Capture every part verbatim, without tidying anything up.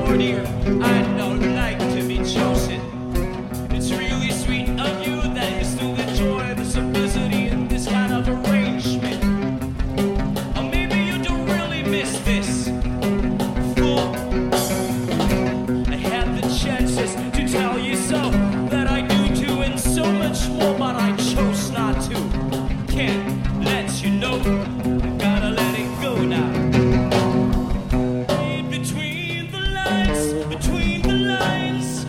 dear, I'd not like to be chosen. It's really sweet of you that you still enjoy the simplicity in this kind of arrangement. Or maybe you don't really miss this. Fool, I had the chances to tell you so, that I do too, and so much more, but I chose not to. Can't let you know, I gotta let it go now. Read between the lines, between the lines.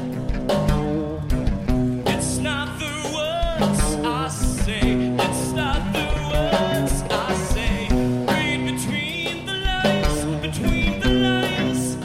It's not the words I say, it's not the words I say. Read between the lines, between the lines.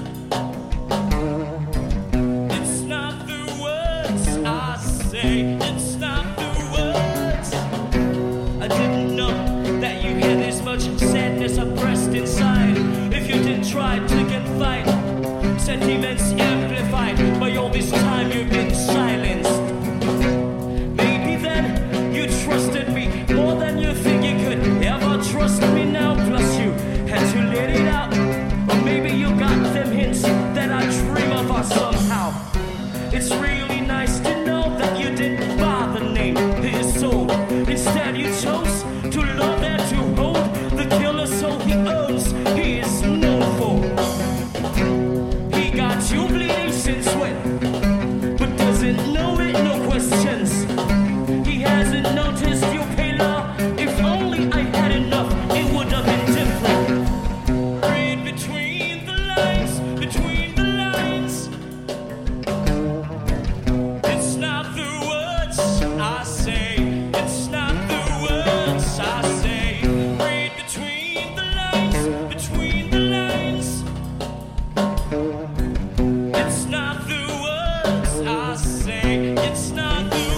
It's not the words I say, it's not the words. I didn't know that you had this much sadness oppressed inside. If you didn't try to confide, sentiments amplified by all this time you've been silenced. Maybe then you trusted me more than you think you could ever trust me now. Plus you had to let it out, or maybe you got them hints that I dream of us somehow. It's really nice to know that you didn't bother name his soul. Instead you chose to love and to hold the killer soul he owns, he is known for. He got you bleeding since when, but doesn't know it, no questions. He hasn't noticed your pallor. If only I had enough, it would have been different. Read between the lines, between the lines. It's not the words I say, it's not the words I say. Read between the lines, between the lines. It's not the words I say, it's not the words.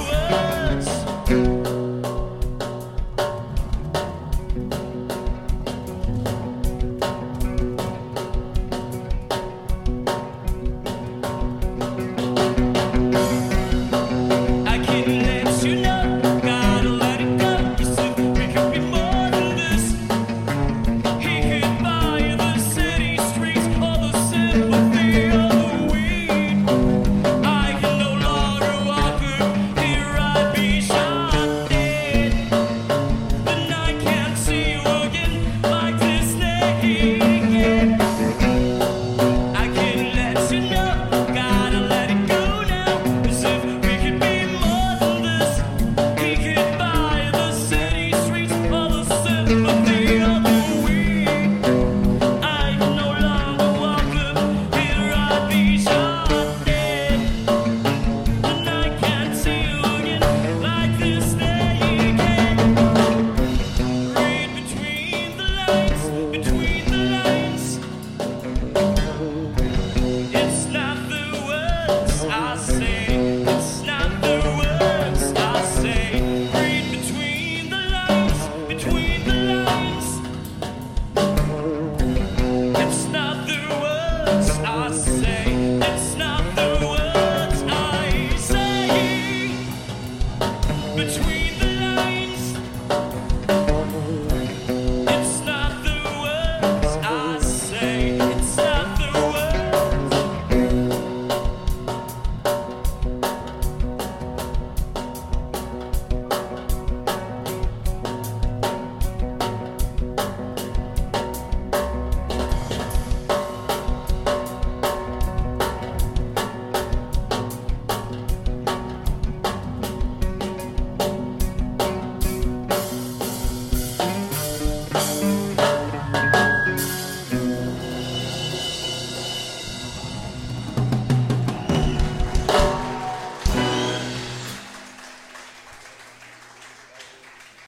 I can let you know, gotta let it go. You said we could be more than this. He could buy the city streets or the sympathy of the weed. I can no longer walk her, here I'd be shot dead. Then I can't see you again like this naked. I can let you know, gotta let it go now. As if we could be more than this. He could buy the city streets or the sympathy of the weak. I can no longer walk up, here I'd be shot dead. And I can't see you again like this naked. Read between the lines, between the lines. It's not the words I say, it's not the words I say. Read between the lines, between the lines. It's not the words I say, it's not the words I say. Between the lines. It's not the words I say, it's not the words.